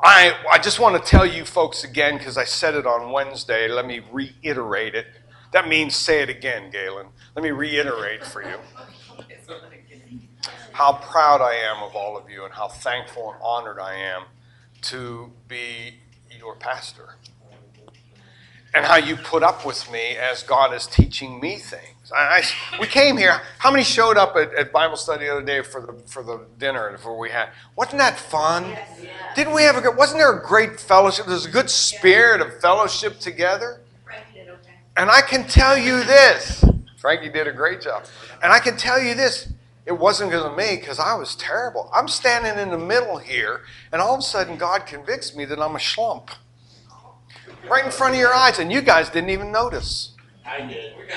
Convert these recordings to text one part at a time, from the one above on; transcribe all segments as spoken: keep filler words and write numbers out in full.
I, I just want to tell you folks again, because I said it on Wednesday. Let me reiterate it. That means say it again, Galen. Let me reiterate for you how proud I am of all of you and how thankful and honored I am to be your pastor. And how you put up with me as God is teaching me things. I, I, we came here. How many showed up at, at Bible study the other day for the for the dinner before we had? Wasn't that fun? Yes. Yeah. Didn't we have a good? Wasn't there a great fellowship? There was a good spirit of fellowship together. Frankie did okay. And I can tell you this. Frankie did a great job. And I can tell you this. It wasn't because of me, because I was terrible. I'm standing in the middle here, and all of a sudden God convicts me that I'm a schlump. Right in front of your eyes, and you guys didn't even notice. I did. We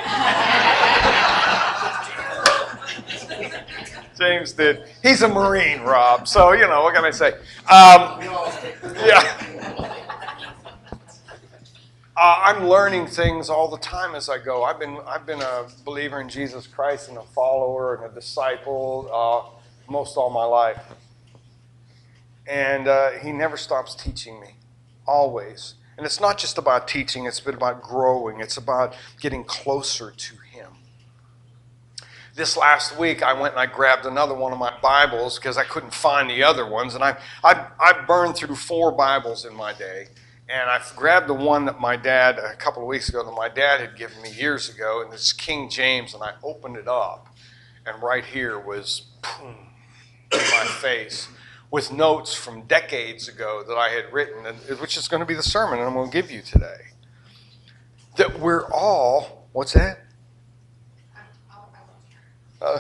got it. James did. He's a Marine, Rob. So, you know, what can I say? Um, yeah. Uh, I'm learning things all the time as I go. I've been I've been a believer in Jesus Christ and a follower and a disciple uh, most all my life. And uh, he never stops teaching me, always. And it's not just about teaching, it's been about growing. It's about getting closer to him. This last week, I went and I grabbed another one of my Bibles because I couldn't find the other ones. And I, I, I burned through four Bibles in my day. And I grabbed the one that my dad, a couple of weeks ago, that my dad had given me years ago, and it's King James, and I opened it up, and right here was, boom, in my face, with notes from decades ago that I had written, and, which is going to be the sermon I'm going to give you today. That we're all, what's that? Uh,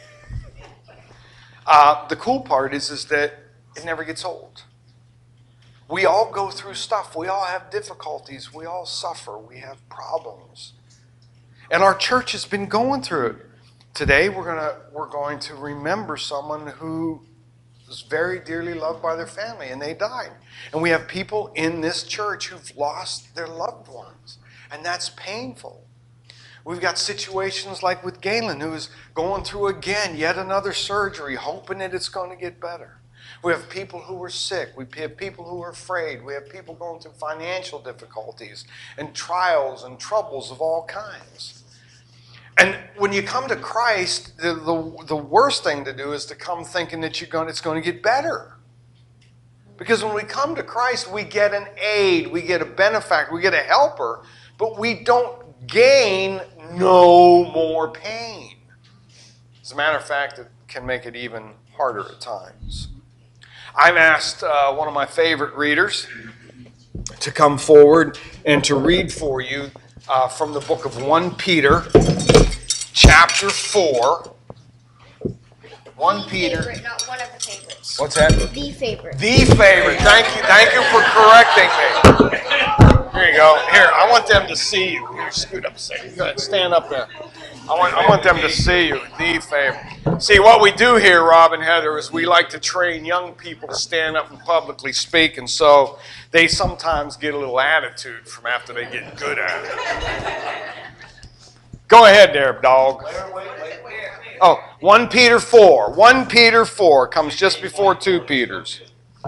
uh, the cool part is, is that it never gets old. We all go through stuff. We all have difficulties. We all suffer. We have problems. And our church has been going through it. Today we're gonna we're going to remember someone who was very dearly loved by their family and they died. And we have people in this church who've lost their loved ones. And that's painful. We've got situations like with Galen, who's going through again yet another surgery, hoping that it's going to get better. We have people who are sick. We have people who are afraid. We have people going through financial difficulties and trials and troubles of all kinds. And when you come to Christ, the, the, the worst thing to do is to come thinking that you're going, it's going to get better. Because when we come to Christ, we get an aid, we get a benefactor, we get a helper, but we don't gain no more pain. As a matter of fact, it can make it even harder at times. I've asked uh, one of my favorite readers to come forward and to read for you uh, from the book of First Peter, chapter four. First Peter. Favorite, not one of the favorites. What's that? The favorite. The favorite. Thank you. Thank you for correcting me. Here you go. Here, I want them to see you. Here, scoot up a second. Go ahead, stand up there. I want, I want them to see you. The favorite. See, what we do here, Rob and Heather, is we like to train young people to stand up and publicly speak, and so they sometimes get a little attitude from after they get good at it. Go ahead there, dog. Oh, First Peter four. First Peter four comes just before Two Peters.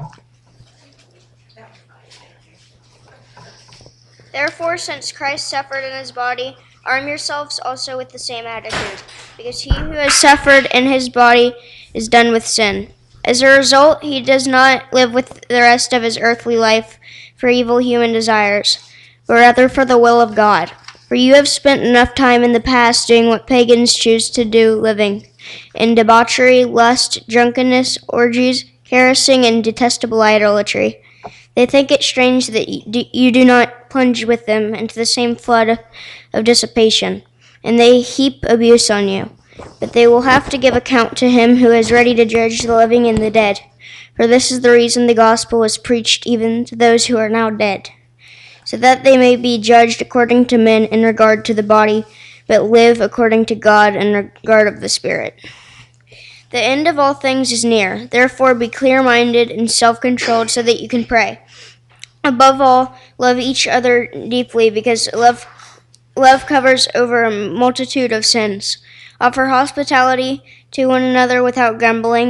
Therefore, since Christ suffered in his body, arm yourselves also with the same attitude, because he who has suffered in his body is done with sin. As a result, he does not live with the rest of his earthly life for evil human desires, but rather for the will of God. For you have spent enough time in the past doing what pagans choose to do, living in debauchery, lust, drunkenness, orgies, carousing, and detestable idolatry. They think it strange that you do not plunge with them into the same flood of dissipation, and they heap abuse on you. But they will have to give account to him who is ready to judge the living and the dead. For this is the reason the gospel was preached even to those who are now dead, so that they may be judged according to men in regard to the body, but live according to God in regard of the Spirit. The end of all things is near. Therefore be clear-minded and self-controlled so that you can pray. Above all, love each other deeply, because love love covers over a multitude of sins. Offer hospitality to one another without grumbling.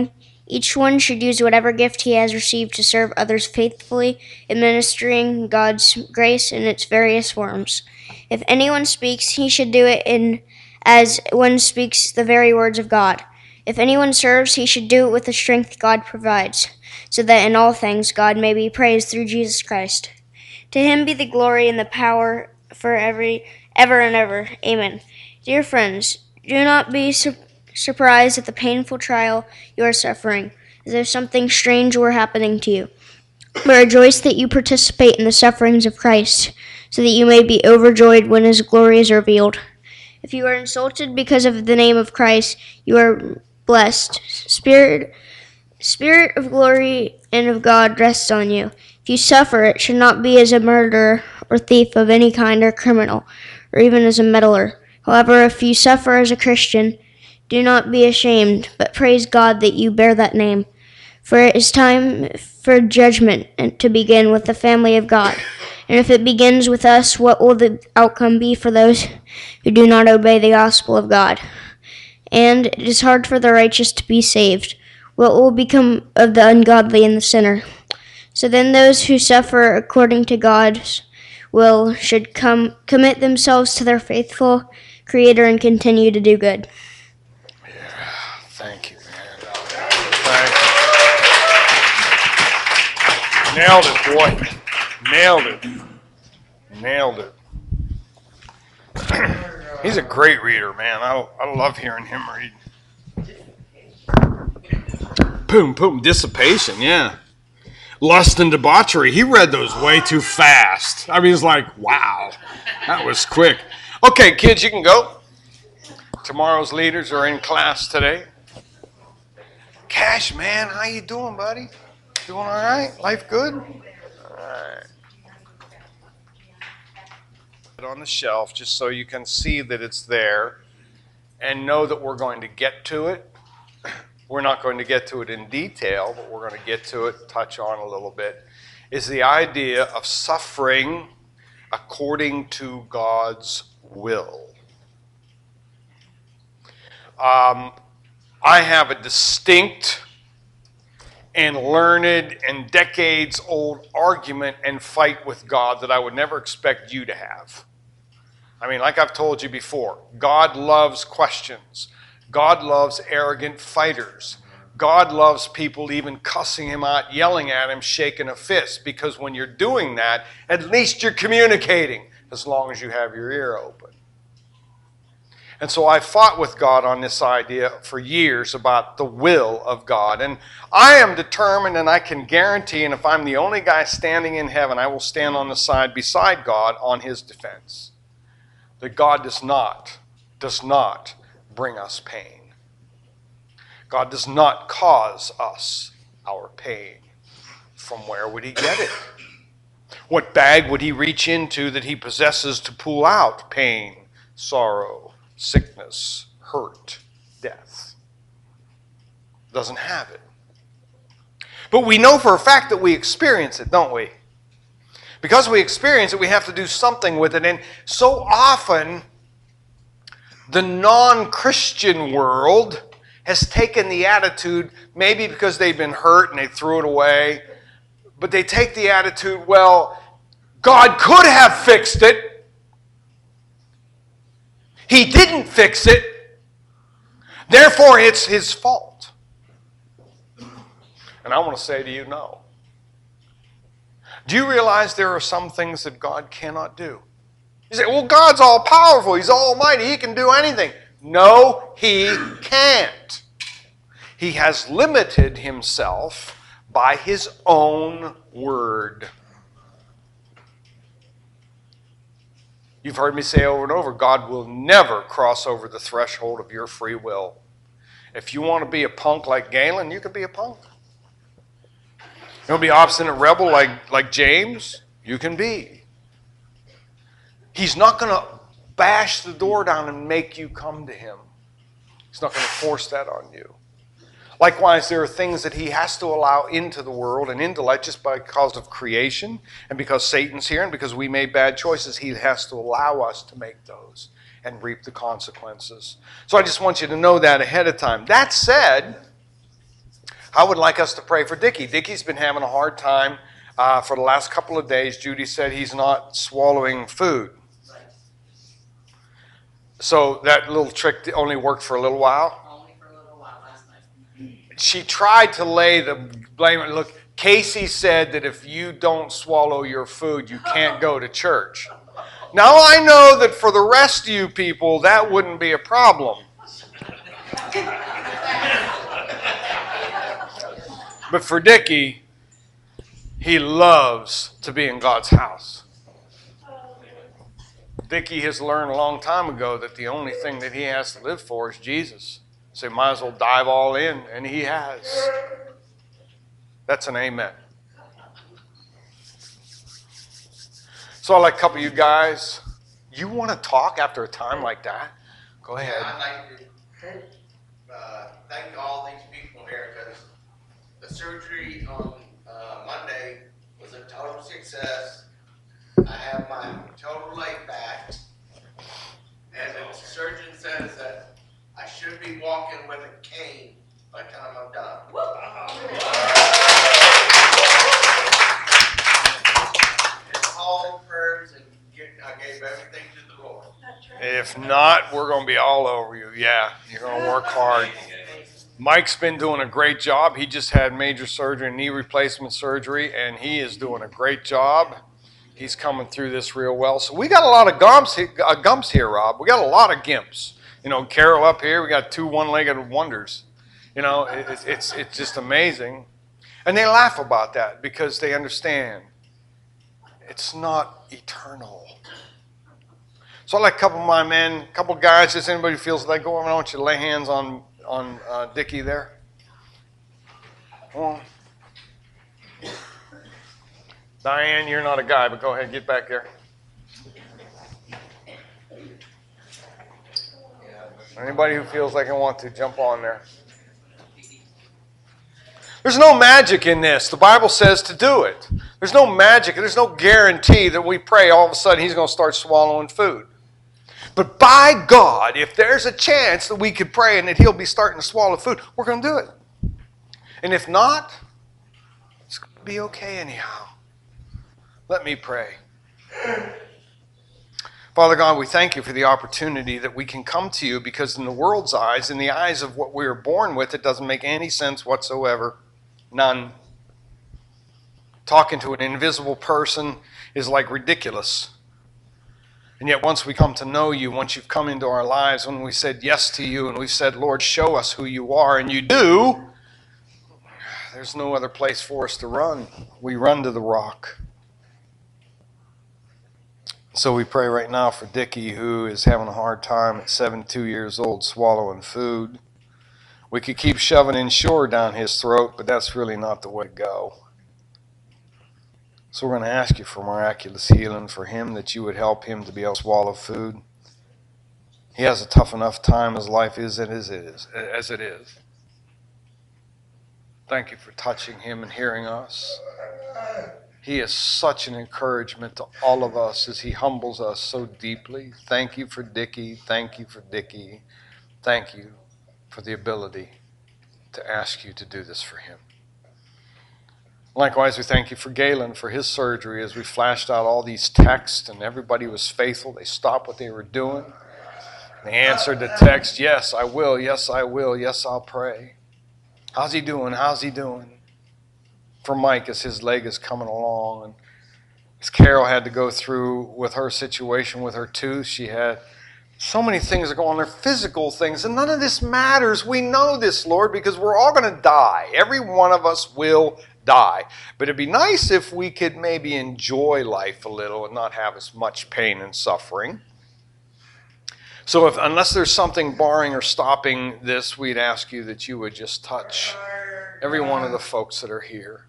Each one should use whatever gift he has received to serve others faithfully, administering God's grace in its various forms. If anyone speaks, he should do it in as one speaks the very words of God. If anyone serves, he should do it with the strength God provides, so that in all things God may be praised through Jesus Christ. To him be the glory and the power for every ever and ever. Amen. Dear friends, do not be su- surprised at the painful trial you are suffering, as though something strange were happening to you. But rejoice that you participate in the sufferings of Christ, so that you may be overjoyed when his glory is revealed. If you are insulted because of the name of Christ, you are blessed. Spirit, Spirit of glory and of God rests on you. If you suffer, it should not be as a murderer or thief of any kind or criminal, or even as a meddler. However, if you suffer as a Christian, do not be ashamed, but praise God that you bear that name. For it is time for judgment to begin with the family of God. And if it begins with us, what will the outcome be for those who do not obey the gospel of God? And it is hard for the righteous to be saved. What will become of the ungodly and the sinner? So then those who suffer according to God's will should come commit themselves to their faithful Creator and continue to do good. Yeah, thank you, man. Thank you. Nailed it, boy. Nailed it. Nailed it. He's a great reader, man. I, I love hearing him read. Boom, boom, dissipation, yeah. Lust and debauchery. He read those way too fast. I mean, it's like, wow, that was quick. Okay, kids, you can go. Tomorrow's leaders are in class today. Cash, man, how you doing, buddy? Doing all right? Life good? All right. Put it on the shelf just so you can see that it's there and know that we're going to get to it. We're not going to get to it in detail, but we're going to get to it, touch on a little bit, is the idea of suffering according to God's will. Um, I have a distinct and learned and decades-old argument and fight with God that I would never expect you to have. I mean, like I've told you before, God loves questions. God loves arrogant fighters. God loves people even cussing him out, yelling at him, shaking a fist, because when you're doing that, at least you're communicating, as long as you have your ear open. And so I fought with God on this idea for years about the will of God. And I am determined, and I can guarantee, and if I'm the only guy standing in heaven, I will stand on the side beside God on his defense, that God does not, does not bring us pain. God does not cause us our pain. From where would he get it? What bag would he reach into that he possesses to pull out pain, sorrow, sickness, hurt, death? Doesn't have it. But we know for a fact that we experience it, don't we? Because we experience it, we have to do something with it. And so often, the non-Christian world has taken the attitude, maybe because they've been hurt and they threw it away, but they take the attitude, well, God could have fixed it. He didn't fix it. Therefore, it's his fault. And I want to say to you, no. Do you realize there are some things that God cannot do? You say, well, God's all powerful. He's almighty. He can do anything. No, he can't. He has limited himself by his own word. You've heard me say over and over, God will never cross over the threshold of your free will. If you want to be a punk like Galen, you can be a punk. You want to be an obstinate rebel like, like James? You can be. He's not going to bash the door down and make you come to him. He's not going to force that on you. Likewise, there are things that he has to allow into the world and into life just because of creation and because Satan's here and because we made bad choices. He has to allow us to make those and reap the consequences. So I just want you to know that ahead of time. That said, I would like us to pray for Dickie. Dickie's been having a hard time uh, for the last couple of days. Judy said he's not swallowing food. So that little trick only worked for a little while? Only for a little while last night. She tried to lay the blame. Look, Casey said that if you don't swallow your food, you can't go to church. Now I know that for the rest of you people, that wouldn't be a problem. But for Dickie, he loves to be in God's house. Dickie has learned a long time ago that the only thing that he has to live for is Jesus. So he might as well dive all in, and he has. That's an amen. So I'd like a couple of you guys, you want to talk after a time like that? Go ahead. Yeah, I'd like to uh, thank all these people here because the surgery on uh, Monday was a total success. I have my total leg back, and the surgeon says that I should be walking with a cane by the time I'm done. It's all prayers, and I gave everything to the Lord. If not, we're going to be all over you. Yeah, you're going to work hard. Mike's been doing a great job. He just had major surgery, knee replacement surgery, and he is doing a great job. He's coming through this real well. So we got a lot of gumps, uh, gumps here, Rob. We got a lot of gimps. You know, Carol up here, we got two one-legged wonders. You know, it, it, it's it's just amazing. And they laugh about that because they understand it's not eternal. So I'd like a couple of my men, a couple of guys, just anybody who feels like going, I want you to lay hands on, on uh, Dickie there. Come on. Diane, you're not a guy, but go ahead, get back there. Anybody who feels like they want to, jump on there. There's no magic in this. The Bible says to do it. There's no magic. There's no guarantee that we pray all of a sudden he's going to start swallowing food. But by God, if there's a chance that we could pray and that he'll be starting to swallow food, we're going to do it. And if not, it's going to be okay anyhow. Let me pray. Father God, we thank you for the opportunity that we can come to you because in the world's eyes, in the eyes of what we were born with, it doesn't make any sense whatsoever. None. Talking to an invisible person is like ridiculous. And yet once we come to know you, once you've come into our lives, when we said yes to you and we've said, Lord, show us who you are, and you do, there's no other place for us to run. We run to the rock. So we pray right now for Dickie, who is having a hard time at seventy-two years old swallowing food. We could keep shoving Ensure down his throat, but that's really not the way to go. So we're going to ask you for miraculous healing for him, that you would help him to be able to swallow food. He has a tough enough time. His life is as it is. As it is. Thank you for touching him and hearing us. He is such an encouragement to all of us as he humbles us so deeply. Thank you for Dickie. Thank you for Dickie. Thank you for the ability to ask you to do this for him. Likewise, we thank you for Galen for his surgery as we flashed out all these texts and everybody was faithful. They stopped what they were doing. They answered the text, yes, I will. Yes, I will. Yes, I'll pray. How's he doing? How's he doing? For Mike as his leg is coming along. And as Carol had to go through with her situation with her tooth, she had so many things that go on there, physical things, and none of this matters. We know this, Lord, because we're all going to die. Every one of us will die. But it'd be nice if we could maybe enjoy life a little and not have as much pain and suffering. So if unless there's something barring or stopping this, we'd ask you that you would just touch every one of the folks that are here.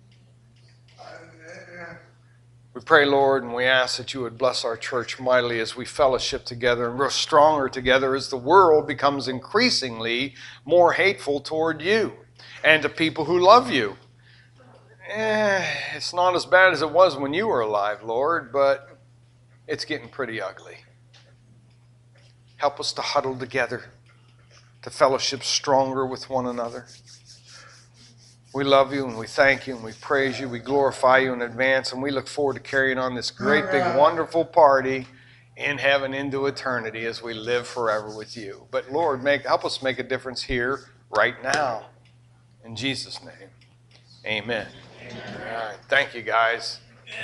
We pray, Lord, and we ask that you would bless our church mightily as we fellowship together and grow stronger together as the world becomes increasingly more hateful toward you and to people who love you. Eh, it's not as bad as it was when you were alive, Lord, but it's getting pretty ugly. Help us to huddle together, to fellowship stronger with one another. We love you and we thank you and we praise you. We glorify you in advance, and we look forward to carrying on this great, big, wonderful party in heaven into eternity as we live forever with you. But Lord, make help us make a difference here, right now. In Jesus' name, amen. Amen. All right, thank you, guys.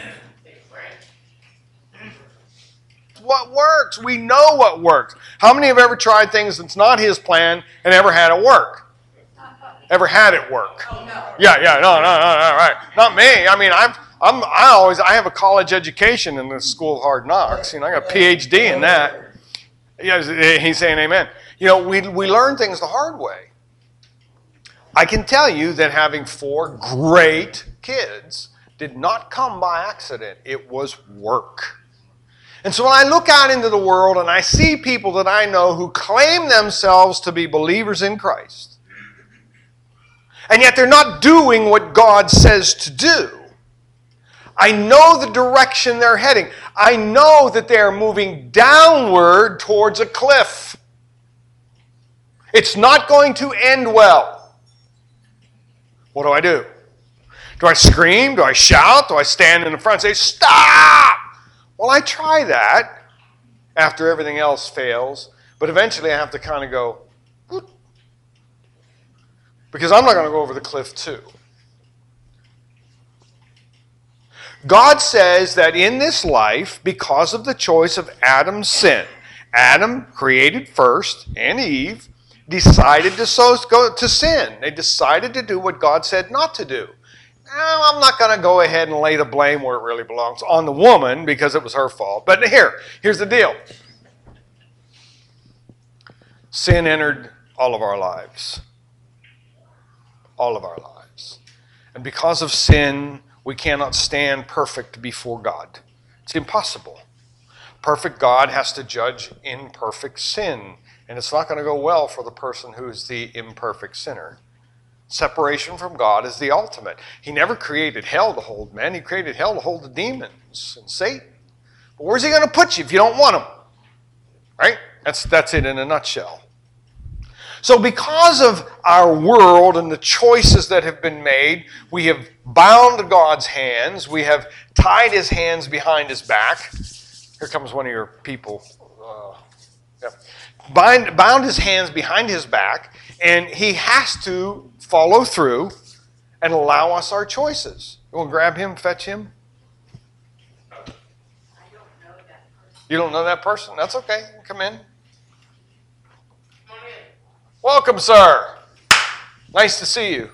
What works? We know what works. How many have ever tried things that's not His plan and ever had it work? Ever had it work? Oh, no. Yeah, yeah, no, no, no, no, right. Not me. I mean, I'm, I'm, I always, I have a college education in the School of Hard Knocks. You know, I got a P H D in that. Yeah, he's saying amen. You know, we we learn things the hard way. I can tell you that having four great kids did not come by accident. It was work. And so when I look out into the world and I see people that I know who claim themselves to be believers in Christ, and yet they're not doing what God says to do, I know the direction they're heading. I know that they are moving downward towards a cliff. It's not going to end well. What do I do? Do I scream? Do I shout? Do I stand in the front and say, stop? Well, I try that after everything else fails, but eventually I have to kind of go, whoop, because I'm not going to go over the cliff too. God says that in this life, because of the choice of Adam's sin, Adam created first, and Eve decided to, so, go, to sin. They decided to do what God said not to do. Now, I'm not going to go ahead and lay the blame where it really belongs, on the woman, because it was her fault. But here, here's the deal. Sin entered all of our lives. All of our lives. And because of sin, we cannot stand perfect before God. It's impossible. Perfect God has to judge imperfect sin. And it's not going to go well for the person who is the imperfect sinner. Separation from God is the ultimate. He never created hell to hold men. He created hell to hold the demons and Satan. But where's He going to put you if you don't want Him? Right? That's, that's it in a nutshell. So because of our world and the choices that have been made, we have bound God's hands. We have tied His hands behind His back. Here comes one of your people. Uh, yeah. Bind, bound His hands behind His back, and He has to follow through and allow us our choices. You want to grab him, fetch him? I don't know that person. You don't know that person? That's okay. Come in. Come on in. Welcome, sir. Nice to see you.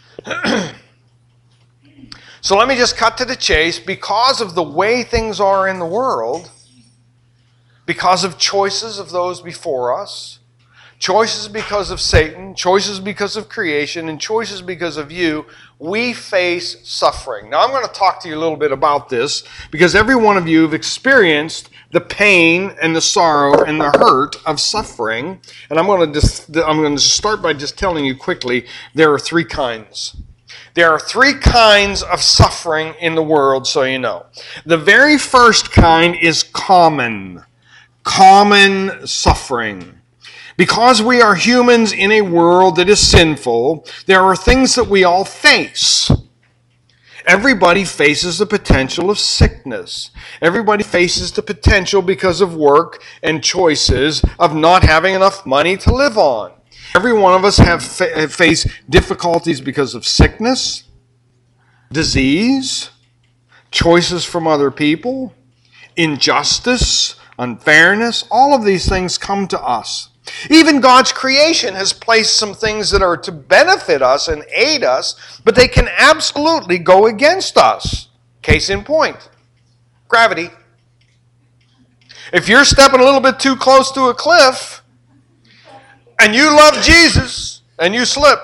So let me just cut to the chase. Because of the way things are in the world, because of choices of those before us, choices because of Satan, choices because of creation, and choices because of you, we face suffering. Now I'm going to talk to you a little bit about this because every one of you have experienced the pain and the sorrow and the hurt of suffering. And I'm going to just, I'm going to start by just telling you quickly, there are three kinds. There are three kinds of suffering in the world, so you know. The very first kind is common. Common suffering. Because we are humans in a world that is sinful, there are things that we all face. Everybody faces the potential of sickness. Everybody faces the potential because of work and choices of not having enough money to live on. Every one of us have fa- faced difficulties because of sickness, disease, choices from other people, injustice, unfairness. All of these things come to us. Even God's creation has placed some things that are to benefit us and aid us, but they can absolutely go against us. Case in point, gravity. If you're stepping a little bit too close to a cliff, and you love Jesus, and you slip,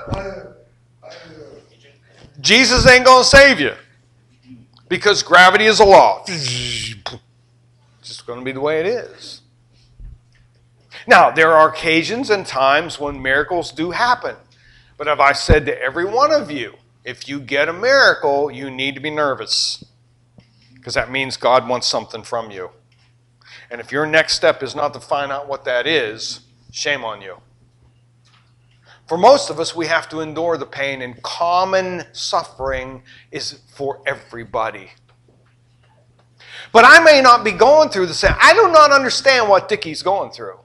Jesus ain't going to save you, because gravity is a law. It's just going to be the way it is. Now, there are occasions and times when miracles do happen. But as I've said to every one of you, if you get a miracle, you need to be nervous. Because that means God wants something from you. And if your next step is not to find out what that is, shame on you. For most of us, we have to endure the pain, and common suffering is for everybody. But I may not be going through the same. I do not understand what Dickie's going through.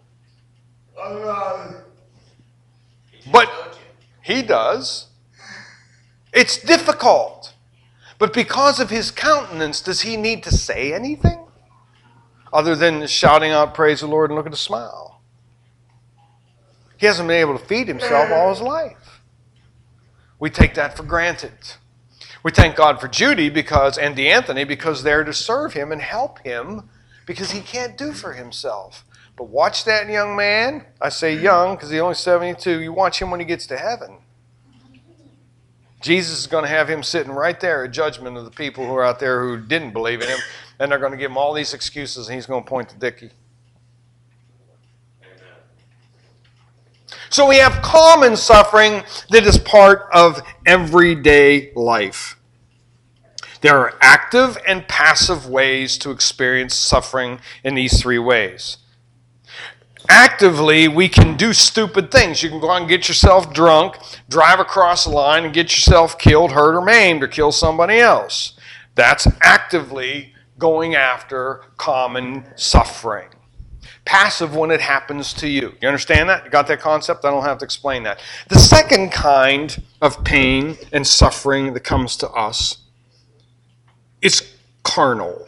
But he does. It's difficult. But because of his countenance, does he need to say anything? Other than shouting out, praise the Lord, and look at the smile. He hasn't been able to feed himself all his life. We take that for granted. We thank God for Judy because and DeAnthony because they're to serve him and help him because he can't do for himself. But watch that young man. I say young because he's only seventy-two. You watch him when he gets to heaven. Jesus is going to have him sitting right there at judgment of the people who are out there who didn't believe in him. And they're going to give him all these excuses and he's going to point to Dickie. So we have common suffering that is part of everyday life. There are active and passive ways to experience suffering in these three ways. Actively, we can do stupid things. You can go out and get yourself drunk, drive across the line and get yourself killed, hurt, or maimed, or kill somebody else. That's actively going after common suffering. Passive when it happens to you. You understand that? You got that concept? I don't have to explain that. The second kind of pain and suffering that comes to us is carnal.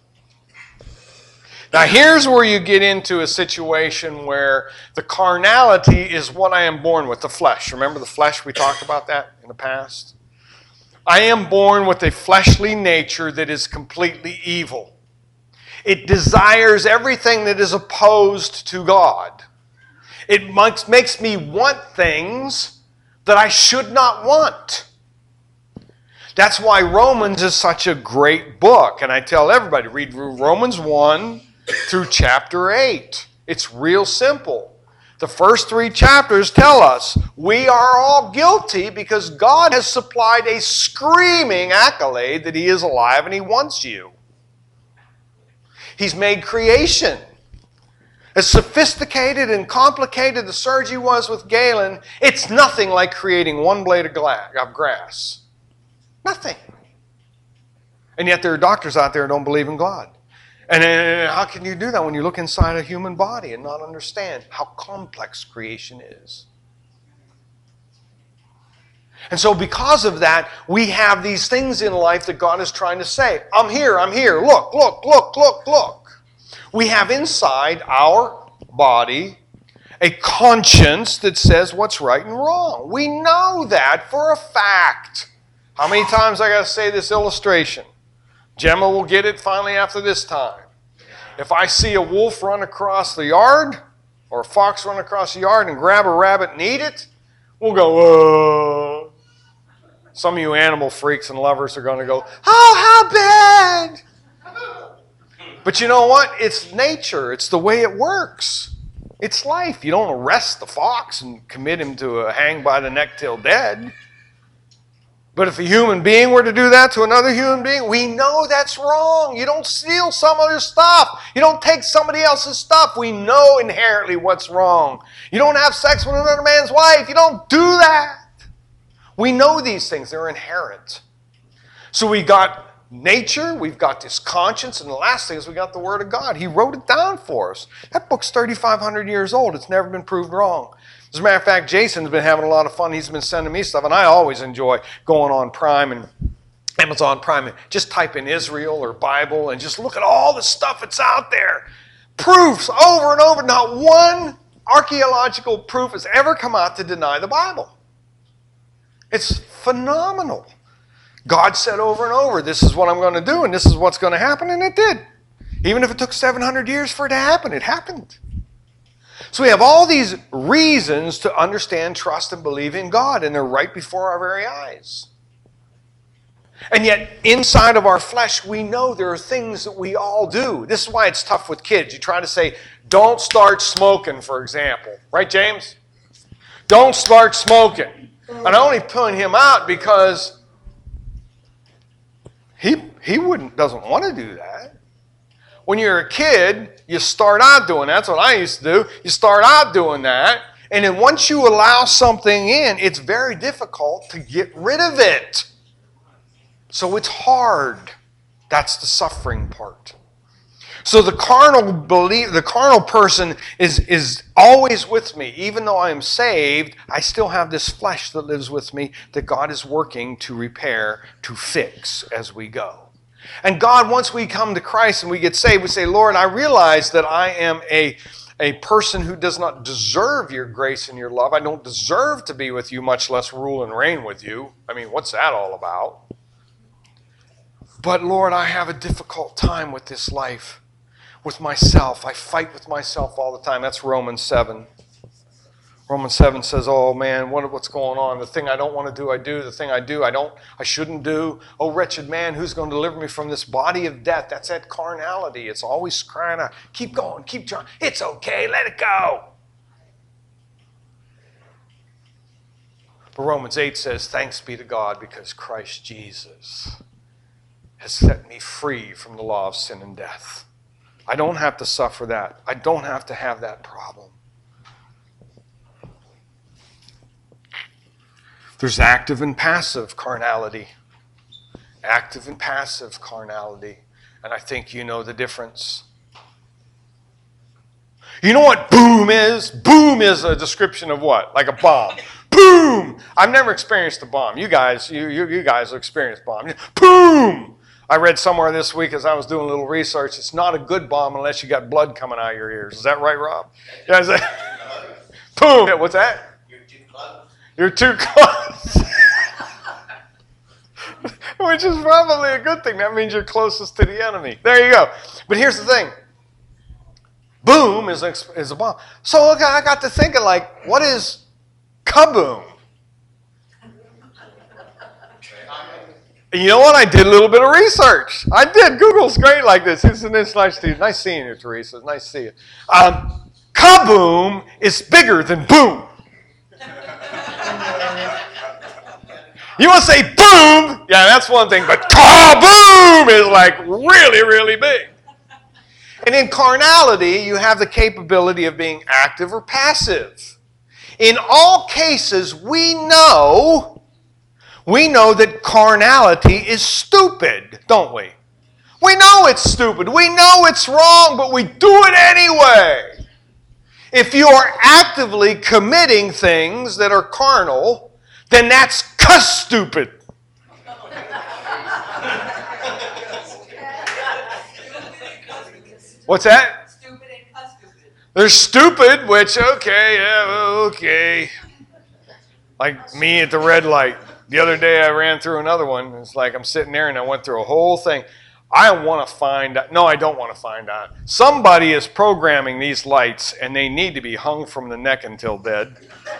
Now here's where you get into a situation where the carnality is what I am born with, the flesh. Remember the flesh? We talked about that in the past. I am born with a fleshly nature that is completely evil. It desires everything that is opposed to God. It makes me want things that I should not want. That's why Romans is such a great book. And I tell everybody, read Romans one through chapter eight. It's real simple. The first three chapters tell us we are all guilty because God has supplied a screaming accolade that He is alive and He wants you. He's made creation. As sophisticated and complicated the surgery was with Galen, it's nothing like creating one blade of grass. Nothing. And yet there are doctors out there who don't believe in God. And how can you do that when you look inside a human body and not understand how complex creation is? And so because of that, we have these things in life that God is trying to say, I'm here, I'm here, look, look, look, look, look. We have inside our body a conscience that says what's right and wrong. We know that for a fact. How many times I got to say this illustration? Gemma will get it finally after this time. If I see a wolf run across the yard, or a fox run across the yard and grab a rabbit and eat it, we'll go, whoa. Some of you animal freaks and lovers are going to go, oh, how bad. But you know what? It's nature. It's the way it works. It's life. You don't arrest the fox and commit him to a hang by the neck till dead. But if a human being were to do that to another human being, we know that's wrong. You don't steal some other's stuff. You don't take somebody else's stuff. We know inherently what's wrong. You don't have sex with another man's wife. You don't do that. We know these things. They're inherent. So we got nature, we've got this conscience, and the last thing is we got the Word of God. He wrote it down for us. That book's thirty-five hundred years old. It's never been proved wrong. As a matter of fact, Jason's been having a lot of fun. He's been sending me stuff, and I always enjoy going on Prime and Amazon Prime and just type in Israel or Bible and just look at all the stuff that's out there. Proofs over and over. Not one archaeological proof has ever come out to deny the Bible. It's phenomenal. God said over and over, this is what I'm going to do and this is what's going to happen, and it did. Even if it took seven hundred years for it to happen, it happened. So we have all these reasons to understand, trust, and believe in God, and they're right before our very eyes. And yet, inside of our flesh, we know there are things that we all do. This is why it's tough with kids. You try to say, don't start smoking, for example. Right, James? Don't start smoking. And I only point him out because he, he wouldn't doesn't want to do that. When you're a kid, you start out doing that. That's what I used to do. You start out doing that, And then once you allow something in, it's very difficult to get rid of it. So it's hard. That's the suffering part. So the carnal belief, the carnal person is, is always with me. Even though I am saved, I still have this flesh that lives with me that God is working to repair, to fix as we go. And God, once we come to Christ and we get saved, we say, Lord, I realize that I am a, a person who does not deserve your grace and your love. I don't deserve to be with you, much less rule and reign with you. I mean, what's that all about? But Lord, I have a difficult time with this life. With myself. I fight with myself all the time. That's Romans seven. Romans seven says, oh man, what, what's going on? The thing I don't want to do, I do. The thing I do, I don't, I shouldn't do. Oh, wretched man, who's going to deliver me from this body of death? That's that carnality. It's always crying out, keep going, keep trying. It's okay, let it go. But Romans eight says, thanks be to God because Christ Jesus has set me free from the law of sin and death. I don't have to suffer that. I don't have to have that problem. There's active and passive carnality. Active and passive carnality. And I think you know the difference. You know what boom is? Boom is a description of what? Like a bomb. Boom! I've never experienced a bomb. You guys, you, you, you guys have experienced bombs. Boom! I read somewhere this week as I was doing a little research, it's not a good bomb unless you got blood coming out of your ears. Is that right, Rob? Yeah, is that? Boom! Yeah, what's that? You're too close. You're too close. Which is probably a good thing. That means you're closest to the enemy. There you go. But here's the thing. Boom is a, is a bomb. So look, I got to thinking, like, what is kaboom? You know what? I did a little bit of research. I did. Google's great like this. Isn't this nice to you? Nice seeing you, Teresa. It's nice to see you. Um, kaboom is bigger than boom. You want to say boom? Yeah, that's one thing. But kaboom is like really, really big. And in carnality, you have the capability of being active or passive. In all cases, we know... We know that carnality is stupid, don't we? We know it's stupid. We know it's wrong, but we do it anyway. If you are actively committing things that are carnal, then that's cuss stupid. What's that? Stupid and cuss stupid. There's stupid, which, okay, yeah, okay. Like me at the red light. The other day I ran through another one. It's like I'm sitting there and I went through a whole thing. I want to find out. No, I don't want to find out. Somebody is programming these lights and they need to be hung from the neck until dead.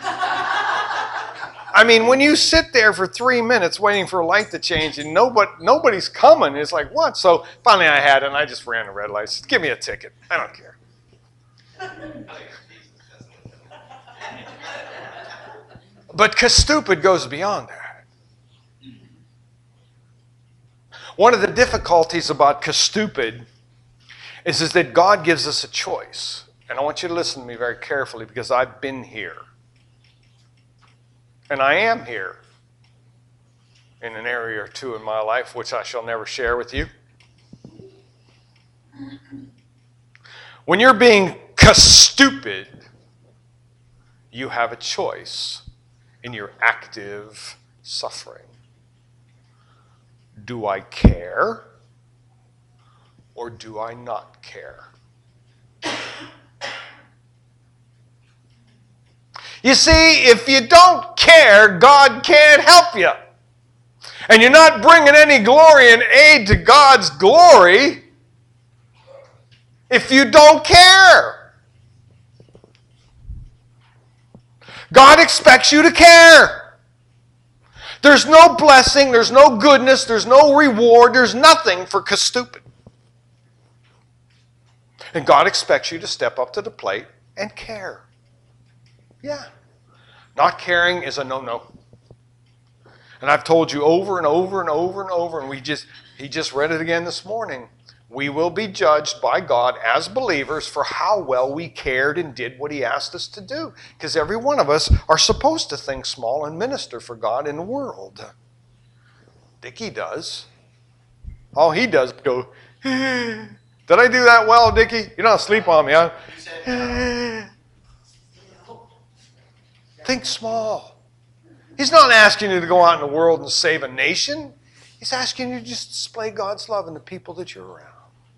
I mean, when you sit there for three minutes waiting for a light to change and nobody, nobody's coming, it's like, what? So finally I had it and I just ran the red lights. Give me a ticket. I don't care. But because stupid goes beyond that. One of the difficulties about stupid is, is that God gives us a choice. And I want you to listen to me very carefully because I've been here. And I am here in an area or two in my life which I shall never share with you. When you're being stupid, you have a choice in your active suffering. Do I care or do I not care? You see, if you don't care, God can't help you. And you're not bringing any glory and aid to God's glory if you don't care. God expects you to care. There's no blessing, there's no goodness, there's no reward, there's nothing for stupid. And God expects you to step up to the plate and care. Yeah. Not caring is a no-no. And I've told you over and over and over and over, and we just he just read it again this morning. We will be judged by God as believers for how well we cared and did what he asked us to do. Because every one of us are supposed to think small and minister for God in the world. Dickie does. All he does is go, did I do that well, Dickie? You're not asleep on me, huh? You said no. Think small. He's not asking you to go out in the world and save a nation. He's asking you to just display God's love in the people that you're around.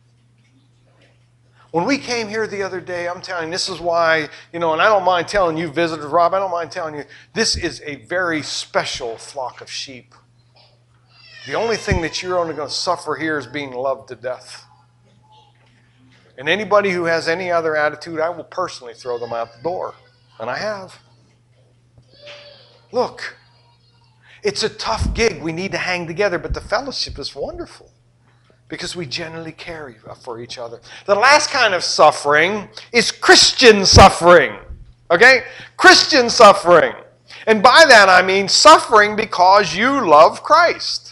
When we came here the other day, I'm telling you, this is why, you know, and I don't mind telling you, visitors, Rob, I don't mind telling you, this is a very special flock of sheep. The only thing that you're only going to suffer here is being loved to death. And anybody who has any other attitude, I will personally throw them out the door. And I have. Look, it's a tough gig. We need to hang together, but the fellowship is wonderful because we generally care for each other. The last kind of suffering is Christian suffering. Okay? Christian suffering. And by that I mean suffering because you love Christ.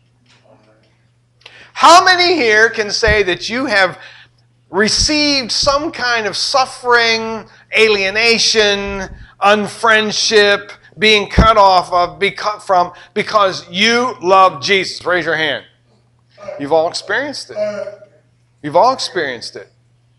How many here can say that you have received some kind of suffering, alienation, unfriendship, being cut off of because, from because you love Jesus? Raise your hand. You've all experienced it. You've all experienced it.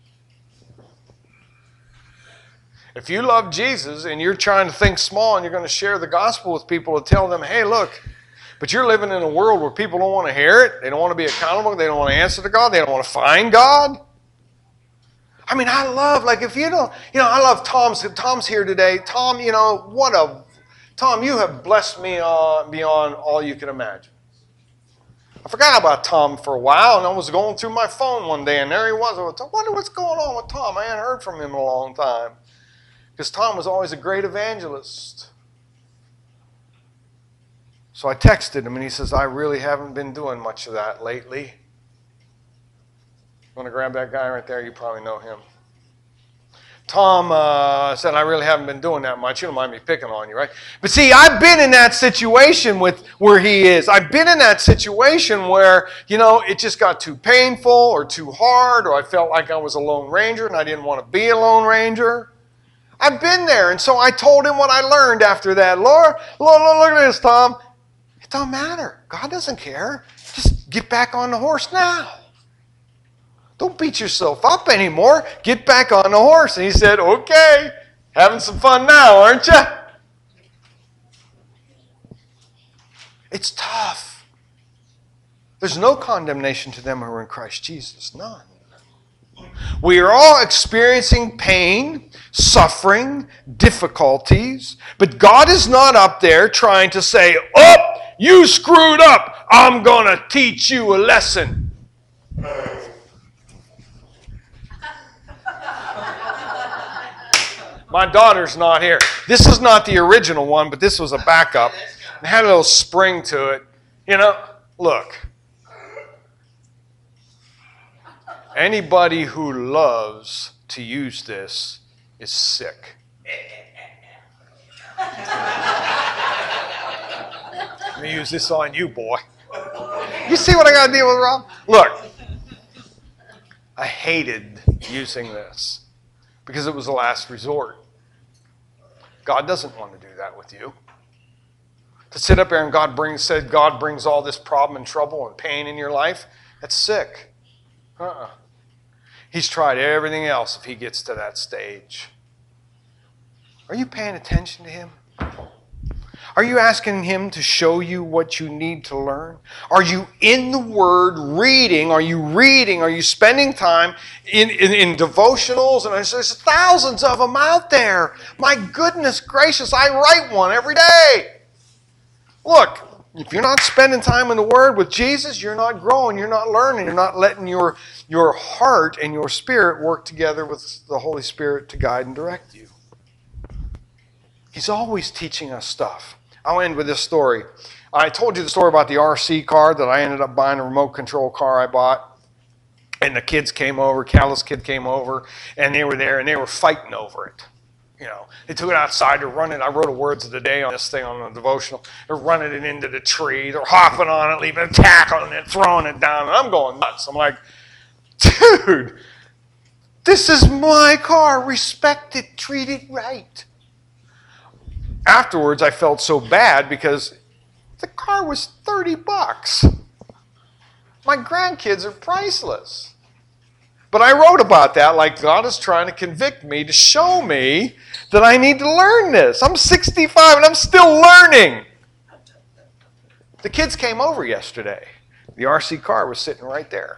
If you love Jesus and you're trying to think small and you're going to share the gospel with people to tell them, hey, look, but you're living in a world where people don't want to hear it. They don't want to be accountable. They don't want to answer to God. They don't want to find God. I mean, I love, like, if you don't, you know, I love Tom's, Tom's here today. Tom, you know, what a, Tom, you have blessed me uh, beyond all you can imagine. I forgot about Tom for a while, and I was going through my phone one day, and there he was. I was, I wonder what's going on with Tom. I hadn't heard from him in a long time. Because Tom was always a great evangelist. So I texted him, and he says, I really haven't been doing much of that lately. You want to grab that guy right there? You probably know him. Tom uh, said, I really haven't been doing that much. You don't mind me picking on you, right? But see, I've been in that situation with where he is. I've been in that situation where, you know, it just got too painful or too hard, or I felt like I was a Lone Ranger and I didn't want to be a Lone Ranger. I've been there. And so I told him what I learned after that. Lord, Lord, Lord, look at this, Tom. It don't matter. God doesn't care. Just get back on the horse now. Don't beat yourself up anymore. Get back on the horse. And he said, okay, having some fun now, aren't you? It's tough. There's no condemnation to them who are in Christ Jesus. None. We are all experiencing pain, suffering, difficulties, but God is not up there trying to say, oh, you screwed up. I'm going to teach you a lesson. My daughter's not here. This is not the original one, but this was a backup. It had a little spring to it. You know, look. Anybody who loves to use this is sick. Let me use this on you, boy. You see what I got to deal with, Rob? Look, I hated using this because it was the last resort. God doesn't want to do that with you. To sit up there and God brings, said God brings all this problem and trouble and pain in your life, that's sick. Uh-uh. He's tried everything else if he gets to that stage. Are you paying attention to him? Are you asking him to show you what you need to learn? Are you in the Word reading? Are you reading? Are you spending time in, in, in devotionals? And there's, there's thousands of them out there. My goodness gracious, I write one every day. Look, if you're not spending time in the Word with Jesus, you're not growing, you're not learning, you're not letting your, your heart and your spirit work together with the Holy Spirit to guide and direct you. He's always teaching us stuff. I'll end with this story. I told you the story about the R C car that I ended up buying, a remote control car I bought. And the kids came over, Callous kid came over, and they were there, and they were fighting over it. You know, they took it outside, they're running. I wrote a words of the day on this thing on the devotional. They're running it into the tree. They're hopping on it, leaving a tackle on it, throwing it down. And I'm going nuts. I'm like, Dude, this is my car. Respect it. Treat it right. Afterwards, I felt so bad because the car was thirty bucks. My grandkids are priceless. But I wrote about that like God is trying to convict me to show me that I need to learn this. I'm sixty-five and I'm still learning. The kids came over yesterday. The R C car was sitting right there.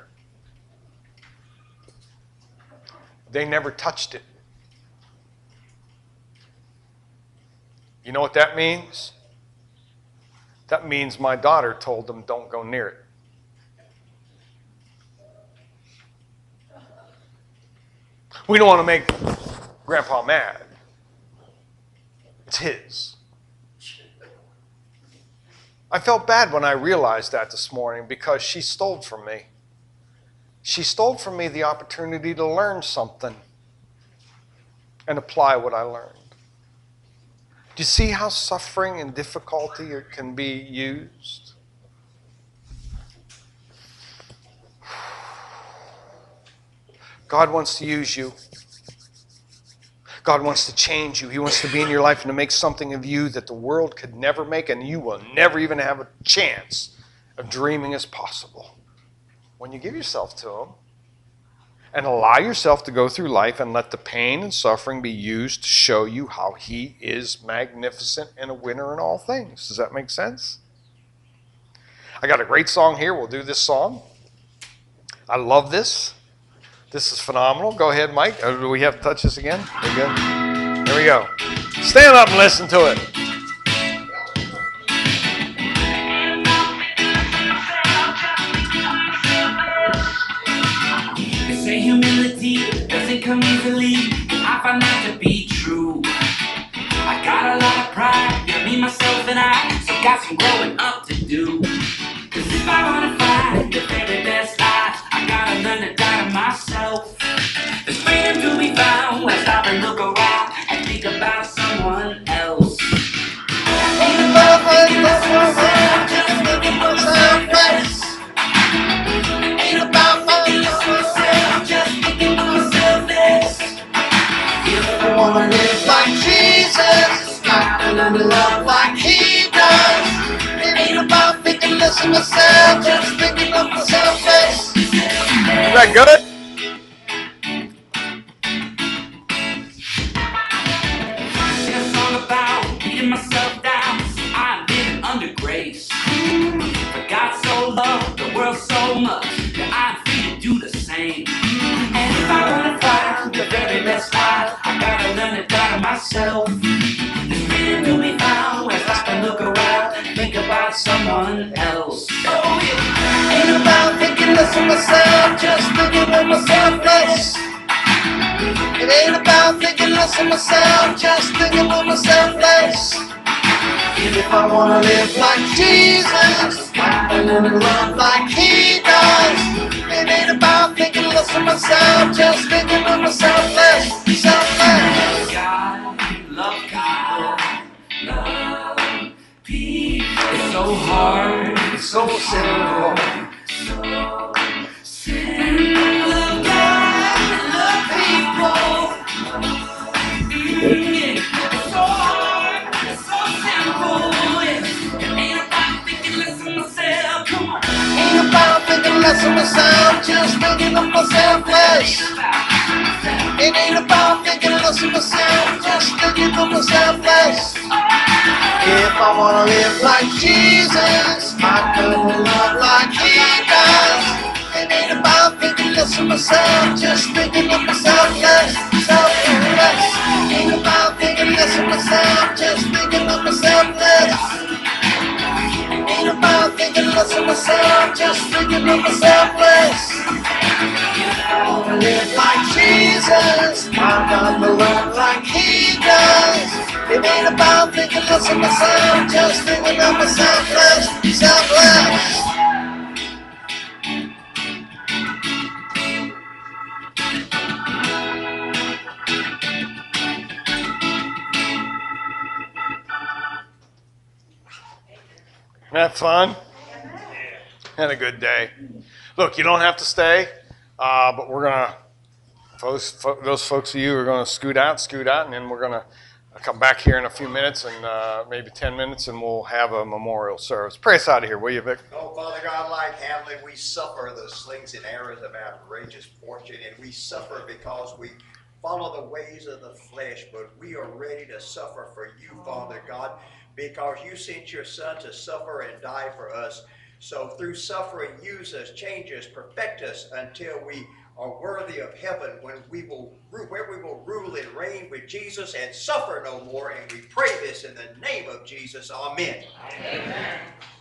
They never touched it. You know what that means? That means my daughter told them don't go near it. We don't want to make Grandpa mad. It's his. I felt bad when I realized that this morning because she stole from me. She stole from me the opportunity to learn something and apply what I learned. Do you see how suffering and difficulty can be used? God wants to use you. God wants to change you. He wants to be in your life and to make something of you that the world could never make, and you will never even have a chance of dreaming as possible. When you give yourself to Him and allow yourself to go through life and let the pain and suffering be used to show you how He is magnificent and a winner in all things. Does that make sense? I got a great song here. We'll do this song. I love this. This is phenomenal. Go ahead, Mike. Oh, do we have to touch this again? We good? There we go. Stand up and listen to it. They say humility doesn't come easily. I find that to be true. I got a lot of pride, yeah, me, myself, and I, so got some growing up to do. Cause if I wanna find the very best life, I gotta learn to die to myself. There's freedom to be found when I stop and look around and think about someone else. Ain't about thinking of myself, just thinking of myself first. Ain't about thinking of myself, just thinking of myself next. If I wanna live like Jesus, gotta learn to love like He does. It ain't about thinking less of myself, just thinking of myself first. Is that good? It's all about beating myself down. I'm living under grace. For God so loved the world so much that I'm free to do the same. And if I wanna find the very best life, I gotta learn to die to myself. There's freedom to be found when I can look around and think about someone else. Oh yeah. Ain't about thinking less of myself, just thinking of myself less. It ain't about thinking less of myself, just thinking of myself less. If I wanna live like Jesus, I learn to love like He does. It ain't about thinking less of myself, just thinking of myself less, selfless. God, love people, love people. It's so hard, it's so simple, so simple. Love God, love people. Mm, it's so hard, it's so simple. It ain't about thinking less of myself, come on. Ain't about thinking less of myself, just thinking of myself less. It ain't about thinking less of myself, just thinking of myself less. If I wanna live like Jesus, I gotta love like He does. It ain't about thinking less of myself, just thinking of myself less, selfless. Ain't about thinking less of myself, just thinking of myself less. Ain't about thinking less of myself, just thinking of myself less. I wanna live like Jesus, I gotta love like He does. It ain't about thinking less of myself, just thinking of myself less, selfless. Isn't that fun? Had a good day. Look, you don't have to stay. Uh, but we're going to, those, those folks of you are going to scoot out, scoot out, and then we're going to come back here in a few minutes and uh, maybe ten minutes, and we'll have a memorial service. Pray us out of here, will you, Vic? Oh, Father God, like Hamlet, we suffer the slings and arrows of outrageous fortune, and we suffer because we follow the ways of the flesh, but we are ready to suffer for you, Father God, because you sent your Son to suffer and die for us. So through suffering, use us, change us, perfect us until we are worthy of heaven, when we will where we will rule and reign with Jesus and suffer no more. And we pray this in the name of Jesus. Amen. Amen.